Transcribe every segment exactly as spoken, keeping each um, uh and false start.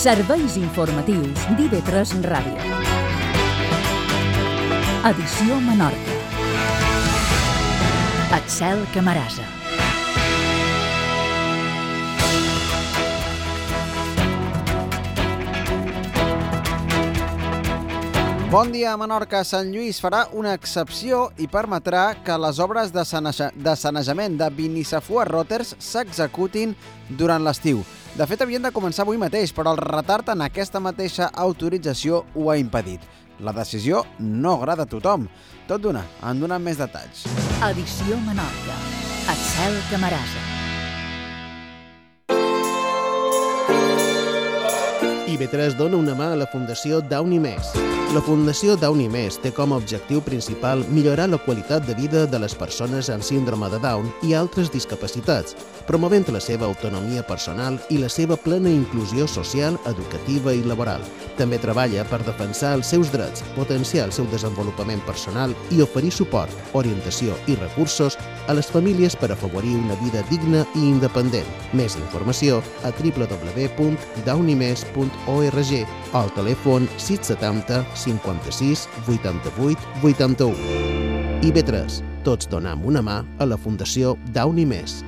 Serveis informatius d'I V tres Ràdio. Edició Menorca. Axel Camarasa. Bon dia, Menorca. Sant Lluís farà una excepció i permetrà que les obres de, saneja... de sanejament de Binisafua Roters s'executin durant l'estiu. De fet, havien de començar avui mateix, però el retard en aquesta mateixa autorització ho ha impedit. La decisió no agrada a tothom. Tot d'una, en donem més detalls. Edició Menorca. Axel Camarasa. I V tres dona una mà a la Fundació Downy Més. La Fundació Downy Més té com a objectiu principal millorar la qualitat de vida de les persones amb síndrome de Down i altres discapacitats, promovent la seva autonomia personal i la seva plena inclusió social, educativa i laboral. També treballa per defensar els seus drets, potenciar el seu desenvolupament personal i oferir suport, orientació i recursos a les famílies per afavorir una vida digna i independent. Més informació a w w w punt downy mes punt org o al telèfon sis setanta cinquanta-sis vuitanta-vuit vuitanta-u. I V tres, tots donem una mà a la Fundació Downy Més.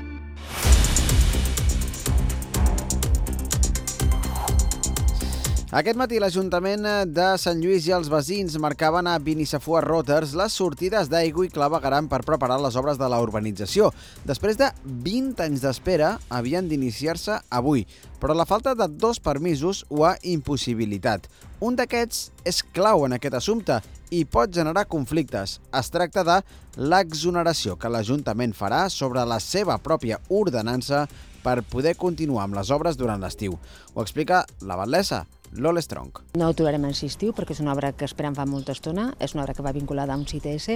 Aquest matí l'Ajuntament de Sant Lluís i els veïns marcaven a Binisafua Roters les sortides d'aigua i clavegueram per preparar les obres de la urbanització. Després de vint anys d'espera, havien d'iniciar-se avui, però la falta de dos permisos ho ha impossibilitat. Un d'aquests és clau en aquest assumpte i pot generar conflictes. Es tracta de l'exoneració que l'Ajuntament farà sobre la seva pròpia ordenança per poder continuar amb les obres durant l'estiu. Ho explica la batlessa Lola Strong. No ho trobarem en estiu perquè és una obra que esperem fa molta estona, és una obra que va vinculada a un C T S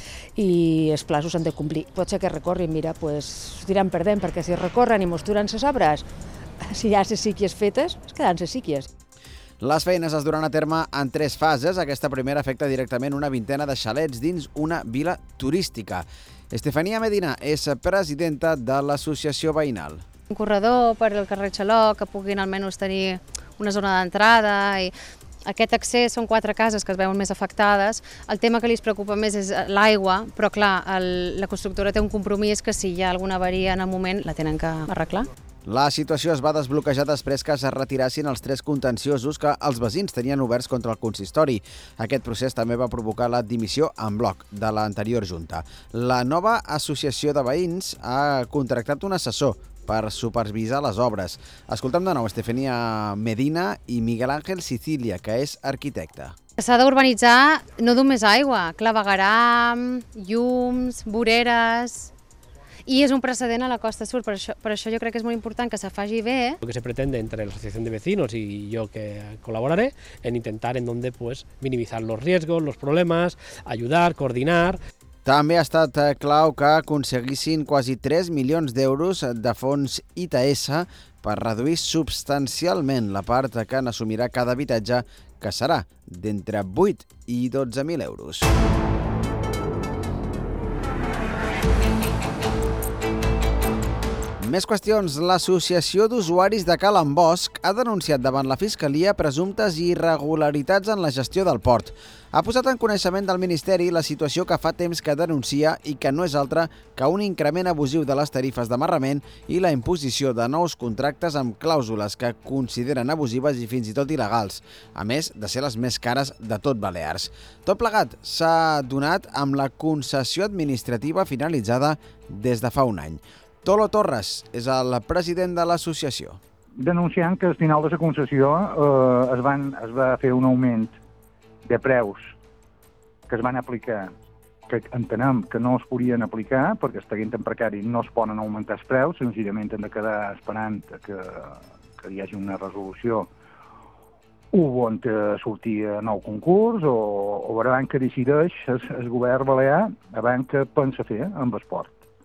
i els plaços han de complir. Pot ser que recorrin, mira, pues, diran perdent, perquè si recorren i mosturen les obres, si hi ha les síquies fetes, es quedan les síquies. Les feines es duran a terme en tres fases. Aquesta primera afecta directament una vintena de xalets dins una vila turística. Estefania Medina és presidenta de l'associació veïnal. Un corredor per el carrer Xaló que puguin almenys tenir una zona d'entrada i aquest accés són quatre cases que es veuen més afectades. El tema que li preocupa més és l'aigua, però clar, el, la constructora té un compromís que si hi ha alguna avaria en el moment la tenen que arreglar. La situació es va desbloquejar després que es retirassin els tres contenciosos que els veïns tenien oberts contra el consistori. Aquest procés també va provocar la dimissió en bloc de l'anterior junta. La nova associació de veïns ha contractat un assessor per supervisar les obres. Escoltem de nou Estefania Medina i Miguel Ángel Sicilia, que és arquitecte. S'ha d'urbanitzar no només aigua, clavegueram, llums, voreres. Y es un precedent a la Costa Sur, por això, per això jo crec que és molt important que se faci bé. Lo que se pretende entre la Asociación de Vecinos y yo que colaboraré en intentar en donde pues minimizar los riesgos, los problemas, ayudar, coordinar. També ha estat clau que aconseguissin quasi tres milions d'euros de fons I T S per reduir substancialment la part que n'assumirà cada habitatge, que serà d'entre vuit i dotze mil euros. Més qüestions. L'Associació d'Usuaris de Cal Ambosch ha denunciat davant la Fiscalia presumptes irregularitats en la gestió del port. Ha posat en coneixement del Ministeri la situació que fa temps que denuncia i que no és altra que un increment abusiu de les tarifes d'amarrament i la imposició de nous contractes amb clàusules que consideren abusives i fins i tot il·legals, a més de ser les més cares de tot Balears. Tot plegat s'ha donat amb la concessió administrativa finalitzada des de fa un any. Tolo Torres és el president de l'associació. Denunciant que al final de la concessió eh, es, van, es va fer un augment de preus que es van aplicar, que entenem que no es podien aplicar perquè estaven tan precari, no es poden augmentar els preus, senzillament hem de quedar esperant que, que hi hagi una resolució on sortia nou concurs o, o abans que decideix el, el govern balear abans que pensa fer amb esport.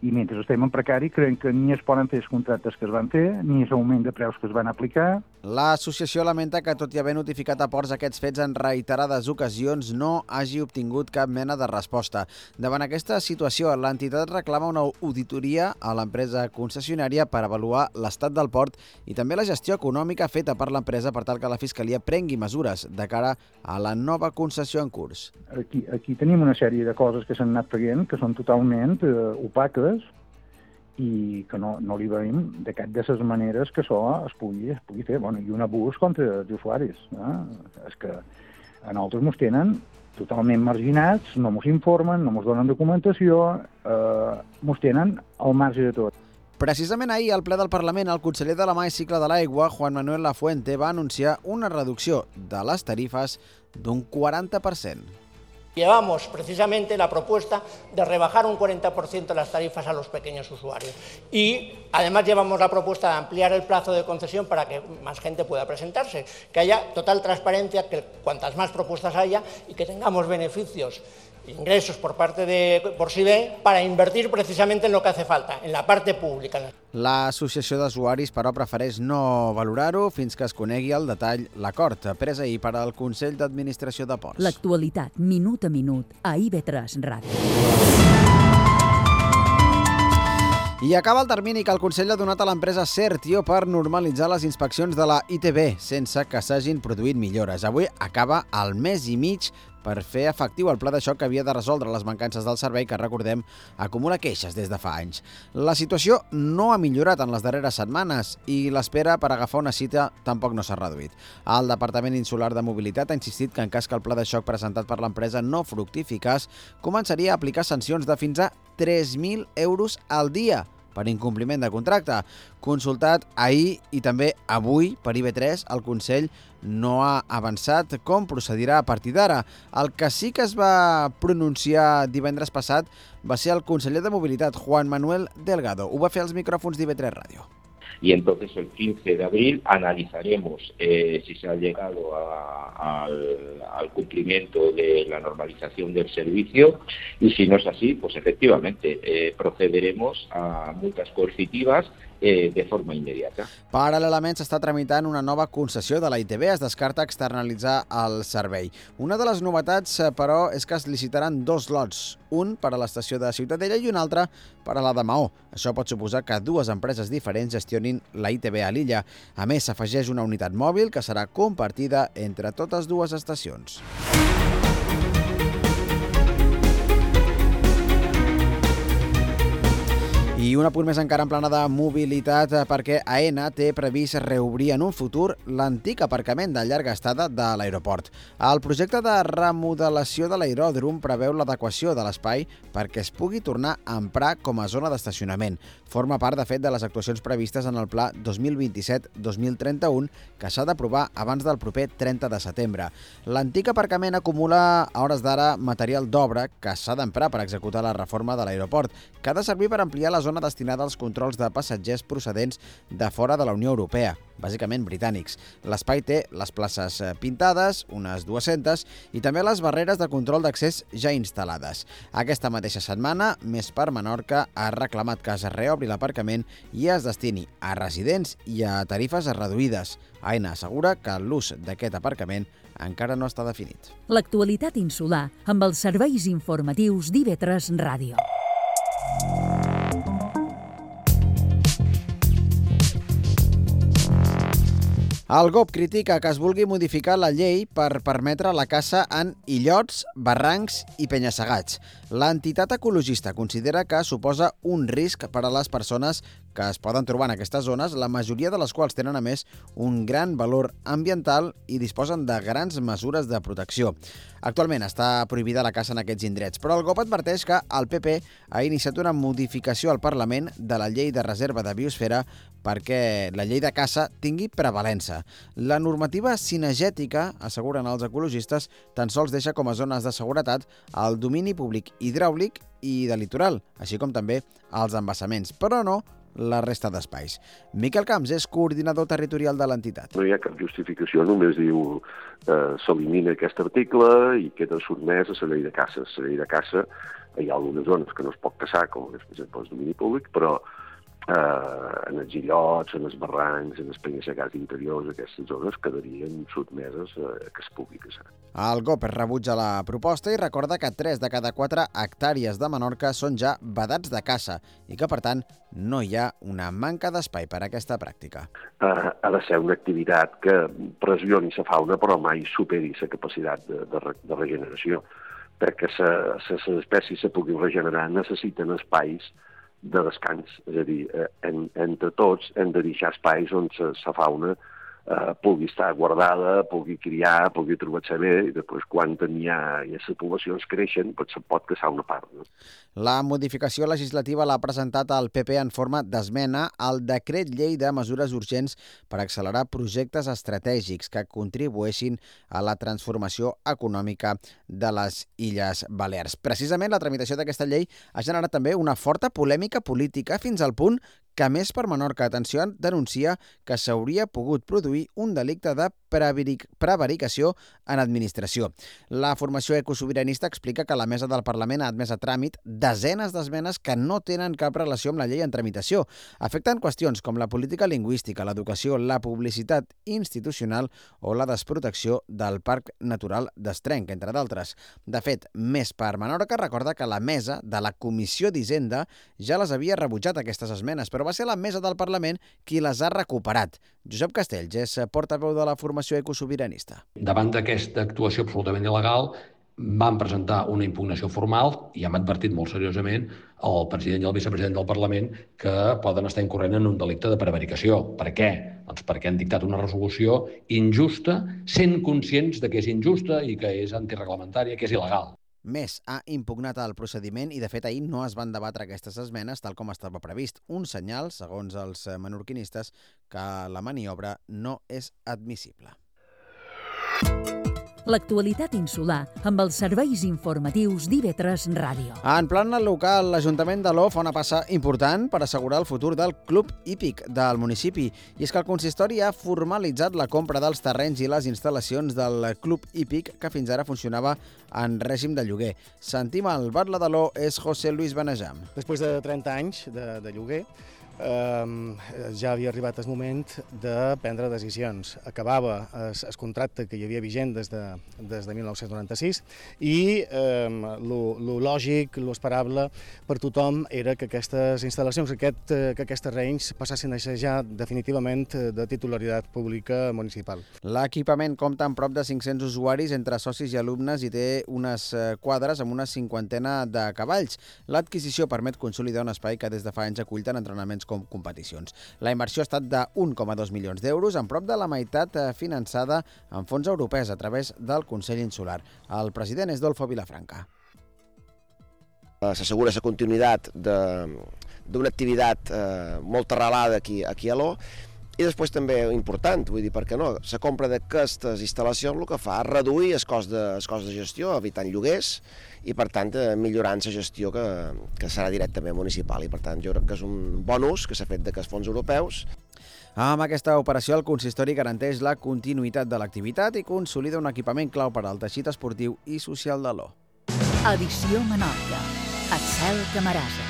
I mentre estem en precari, creiem que ni es poden fer els contractes que es van fer, ni l'augment de preus que es van aplicar. L'associació lamenta que, tot i haver notificat a Ports aquests fets en reiterades ocasions, no hagi obtingut cap mena de resposta. Davant aquesta situació, l'entitat reclama una auditoria a l'empresa concessionària per avaluar l'estat del port i també la gestió econòmica feta per l'empresa per tal que la Fiscalia prengui mesures de cara a la nova concessió en curs. Aquí, aquí tenim una sèrie de coses que s'han anat traient que són totalment eh, opaques i que no, no li veiem de cap de les maneres que això es pugui, es pugui fer. Bueno, i un abús contra els usuaris. Eh? És que a nosaltres ens tenen totalment marginats, no ens informen, no ens donen documentació, eh, ens tenen al marge de tot. Precisament ahir, al ple del Parlament, el conseller de la Mà i Cicle de l'Aigua, Juan Manuel Lafuente, va anunciar una reducció de les tarifes d'un quaranta per cent. Llevamos precisamente la propuesta de rebajar un cuarenta por ciento las tarifas a los pequeños usuarios y además llevamos la propuesta de ampliar el plazo de concesión para que más gente pueda presentarse, que haya total transparencia, que cuantas más propuestas haya y que tengamos beneficios, ingresos por parte de Portsibé para invertir precisamente en lo que hace falta, en la parte pública. L'associació d'usuaris, però, prefereix no valorar-ho fins que es conegui al detall l'acord pres ahir per al Consell d'Administració de Ports. L'actualitat, minut a minut, a I V tres Ràdio. I acaba el termini que el Consell ha donat a l'empresa Certio per normalitzar les inspeccions de la I T B sense que s'hagin produït millores. Avui acaba el mes i mig per fer efectiu el pla de xoc que havia de resoldre les mancances del servei que, recordem, acumula queixes des de fa anys. La situació no ha millorat en les darreres setmanes i l'espera per agafar una cita tampoc no s'ha reduït. El Departament Insular de Mobilitat ha insistit que en cas que el pla de xoc presentat per l'empresa no fructificàs, començaria a aplicar sancions de fins a tres mil euros al dia per incompliment de contracte. Consultat ahir i també avui per I V tres, el Consell no ha avançat com procedirà a partir d'ara. El que sí que es va pronunciar divendres passat va ser el conseller de Mobilitat, Juan Manuel Delgado. Ho va fer als micròfons d'I V tres Ràdio. Y entonces el quince de abril analizaremos eh, si se ha llegado a, al, al cumplimiento de la normalización del servicio y si no es así, pues efectivamente eh, procederemos a multas coercitivas eh, de forma immediata. Paral·lelament s'està tramitant una nova concessió de la I T B, es descarta externalitzar el servei. Una de les novetats, però, és que es licitaran dos lots, un per a l'estació de Ciutadella i un altre per a la de Maó. Això pot suposar que dues empreses diferents gestionin la I T B a l'illa. A més, s'afegeix una unitat mòbil que serà compartida entre totes dues estacions. I un apunt més encara en plana de mobilitat, perquè Aena té previst reobrir en un futur l'antic aparcament de llarga estada de l'aeroport. El projecte de remodelació de l'aeròdrom preveu l'adequació de l'espai perquè es pugui tornar a emprar com a zona d'estacionament. Forma part, de fet, de les actuacions previstes en el pla dos mil vint-i-set dos mil trenta-u, que s'ha d'aprovar abans del proper trenta de setembre. L'antic aparcament acumula, a hores d'ara, material d'obra que s'ha d'emprar per executar la reforma de l'aeroport, que ha de servir per ampliar la zona destinada als controls de passatgers procedents de fora de la Unió Europea, bàsicament britànics. L'espai té les places pintades, unes dues-centes, i també les barreres de control d'accés ja instal·lades. Aquesta mateixa setmana, Més per Menorca ha reclamat que es reobri l'aparcament i es destini a residents i a tarifes reduïdes. Aena assegura que l'ús d'aquest aparcament encara no està definit. L'actualitat insular amb els serveis informatius d'I V tres Ràdio. El G O P critica que es vulgui modificar la llei per permetre la caça en illots, barrancs i penya-segats. L'entitat ecologista considera que suposa un risc per a les persones que es poden trobar en aquestes zones, la majoria de les quals tenen, a més, un gran valor ambiental i disposen de grans mesures de protecció. Actualment està prohibida la caça en aquests indrets, però el G O P adverteix que el P P ha iniciat una modificació al Parlament de la llei de reserva de biosfera perquè la llei de caça tingui prevalença. La normativa cinegètica, asseguren els ecologistes, tan sols deixa com a zones de seguretat el domini públic hidràulic i de litoral, així com també els embassaments, però no la resta d'espais. Miquel Camps és coordinador territorial de l'entitat. No hi ha cap justificació, només diu eh, s'elimina aquest article i queda sotmès a la llei de caça. La llei de caça hi ha algunes zones que no es pot caçar, com és, per exemple, el domini públic, però eh, en els illots, en els barrancs, en els penya-segats interiors, aquestes zones quedarien sotmeses a que es pugui caçar. El G O P rebutja la proposta i recorda que tres de cada quatre hectàrees de Menorca són ja vedats de caça i que, per tant, no hi ha una manca d'espai per a aquesta pràctica. Uh, ha de ser una activitat que pressioni la fauna però mai superi la capacitat de, de, de regeneració, perquè les espècies se puguin regenerar necessiten espais de descans, és a dir, eh, en, entre tots hem de deixar espais on la fauna eh, pugui estar guardada, pugui criar, pugui trobar-se bé, i després quan n'hi ha, i les poblacions creixen, doncs se'n pot caçar una part. No? La modificació legislativa l'ha presentat el P P en forma d'esmena al decret llei de mesures urgents per accelerar projectes estratègics que contribueixin a la transformació econòmica de les Illes Balears. Precisament la tramitació d'aquesta llei ha generat també una forta polèmica política fins al punt que Més per Menorca Atenció denuncia que s'hauria pogut produir un delicte de prevaricació en administració. La formació ecosobiranista explica que la mesa del Parlament ha admès a tràmit desenes d'esmenes que no tenen cap relació amb la llei en tramitació. Afecten qüestions com la política lingüística, l'educació, la publicitat institucional o la desprotecció del Parc Natural d'Estrenc, entre d'altres. De fet, Més per Menorca recorda que la mesa de la Comissió d'Hisenda ja les havia rebutjat aquestes esmenes, però va ser la mesa del Parlament qui les ha recuperat. Josep Castells és portaveu de la formació ecosobiranista. Davant d'aquesta actuació absolutament il·legal, van presentar una impugnació formal i hem advertit molt seriosament al president i al vicepresident del Parlament que poden estar incorrent en un delicte de prevaricació. Per què? Doncs perquè han dictat una resolució injusta, sent conscients de que és injusta i que és antireglamentària, que és il·legal. Més ha impugnat el procediment i, de fet, ahir no es van debatre aquestes esmenes tal com estava previst. Un senyal, segons els menorquinistes, que la maniobra no és admissible. L'actualitat insular amb els serveis informatius d'I V tres Ràdio. En plan local, l'Ajuntament d'Aló fa una passa important per assegurar el futur del Club Hípic del municipi. I és que el consistori ha formalitzat la compra dels terrenys i les instal·lacions del Club Hípic que fins ara funcionava en règim de lloguer. Sentim el batlle d'Aló, és José Luis Benejam. Després de trenta anys de, de lloguer, eh, ja havia arribat el moment de prendre decisions. Acabava el, el contracte que hi havia vigent des de, des de mil nou-cents noranta-sis i eh, lo, lo lògic, lo esperable per tothom era que aquestes instal·lacions, aquest, que aquests terrenys passassin a ser ja definitivament de titularitat pública municipal. L'equipament compta amb prop de cinc-cents usuaris entre socis i alumnes i té unes quadres amb una cinquantena de cavalls. L'adquisició permet consolidar un espai que des de fa anys acull tant entrenaments com competicions. La inversió ha estat de un coma dos milions d'euros, en prop de la meitat finançada en fons europeus a través del Consell Insular. El president és Dolfo Vilafranca. S'assegura la continuïtat d'una activitat eh, molt arrelada aquí, aquí a Aló. I després també important, vull dir, per què no? La compra d'aquestes instal·lacions el que fa és reduir el cost de, el cost de gestió, evitant lloguers i, per tant, millorant la gestió que, que serà directament municipal. I, per tant, jo crec que és un bon ús que s'ha fet d'aquests fons europeus. Amb aquesta operació, el consistori garanteix la continuïtat de l'activitat i consolida un equipament clau per al teixit esportiu i social d'Aló. Edició Menorca. Axel Camarasa.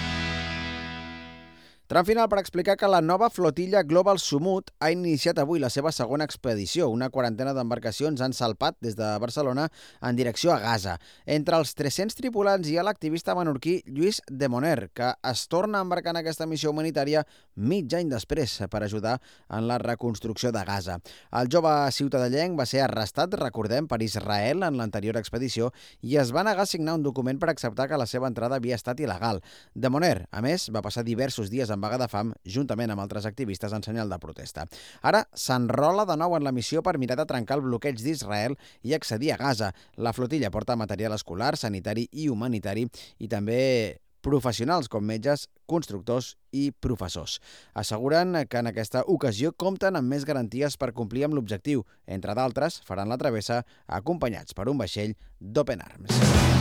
Tram final per explicar que la nova flotilla Global Sumut ha iniciat avui la seva segona expedició. Una quarantena d'embarcacions han salpat des de Barcelona en direcció a Gaza. Entre els tres-cents tripulants hi ha l'activista menorquí Lluís de Moner, que es torna a embarcar en aquesta missió humanitària mig any després per ajudar en la reconstrucció de Gaza. El jove ciutadellenc va ser arrestat, recordem, per Israel en l'anterior expedició i es va negar a signar un document per acceptar que la seva entrada havia estat il·legal. De Moner, a més, va passar diversos dies en vaga de fam, juntament amb altres activistes en senyal de protesta. Ara s'enrola de nou en la missió per mirar de trencar el bloqueig d'Israel i accedir a Gaza. La flotilla porta material escolar, sanitari i humanitari i també professionals com metges, constructors i professors. Asseguren que en aquesta ocasió compten amb més garanties per complir amb l'objectiu. Entre d'altres, faran la travessa acompanyats per un vaixell d'Open Arms.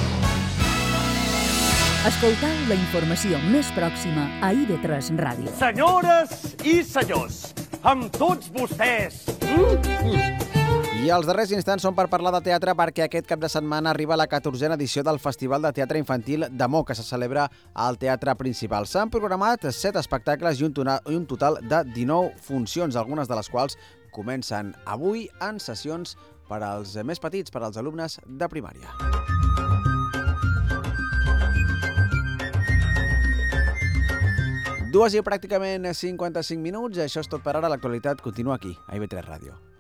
Escoltau la informació més pròxima a I V tres Ràdio. Senyores i senyors, amb tots vostès... Mm? I I els darrers instants són per parlar de teatre perquè aquest cap de setmana arriba la catorzena edició del Festival de Teatre Infantil de Mo, que se celebra al Teatre Principal. S'han programat set espectacles i un, tona, i un total de dinou funcions, algunes de les quals comencen avui en sessions per als més petits, per als alumnes de primària. Dues i pràcticament cinquanta-cinc minuts. Això és tot per ara. L'actualitat continua aquí, a I V tres Ràdio.